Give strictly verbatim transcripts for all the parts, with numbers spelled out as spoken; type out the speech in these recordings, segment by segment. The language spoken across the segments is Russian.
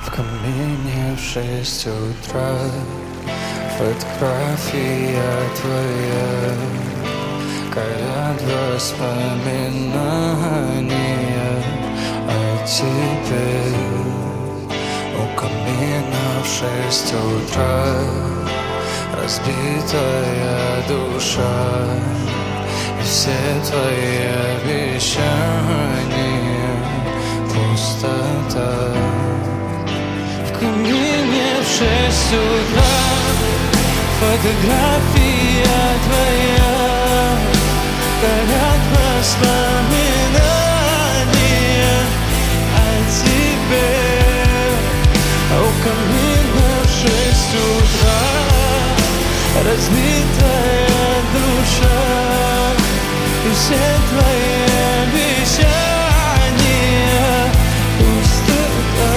В камине в шесть утра фотография твоя, горят воспоминания о тебе. У камина в шесть утра разбитая душа, и все твои обещания пустота. В камине в шесть утра фотография твоя, горят воспоминания о тебе. У камина в шесть утра разбитая душа, и все твои обещания пустота.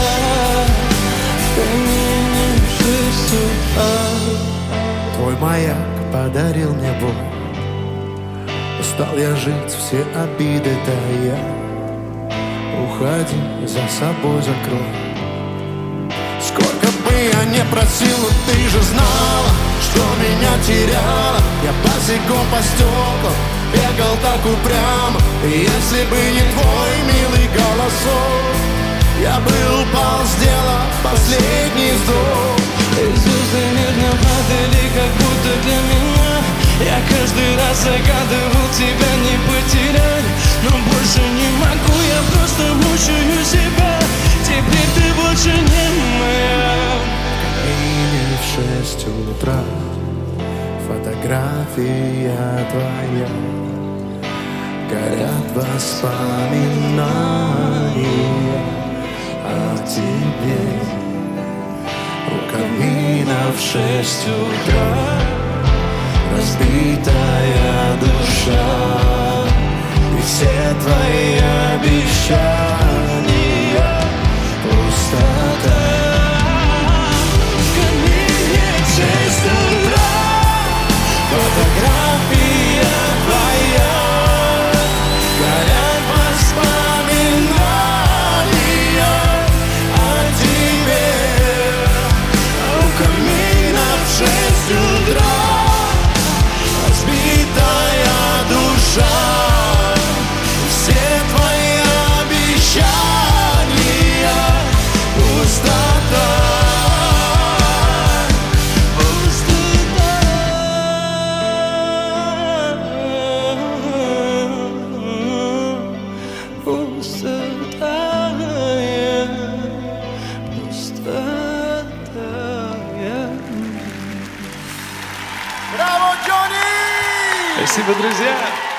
В камине в шесть утра. Твой маяк подарил мне боль, устал я жить, все обиды тая. Уходи, за собой закрой. Сколько бы я не просил, но ты же знала, что меня теряла. Я босиком по стеклам бегал так упрямо, и если бы не твой милый голосок, я бы упал, сделал последний вздох. И звезды нежно падали, как будто для меня. Я каждый раз загадывал тебя не потерять, но больше не могу, я просто мучаю себя. Теперь ты больше не моя. И в шесть утра фотография твоя, горят воспоминания о тебе. У камина в шесть утра разбитая душа, и все твои обещания пустота. В камине в шесть утра фотография твоя, горят воспоминания о тебе. У камина в шесть утра разбитая душа, все твои обещания пустота. Пустота, пустота. Браво, Джонни! Спасибо, друзья!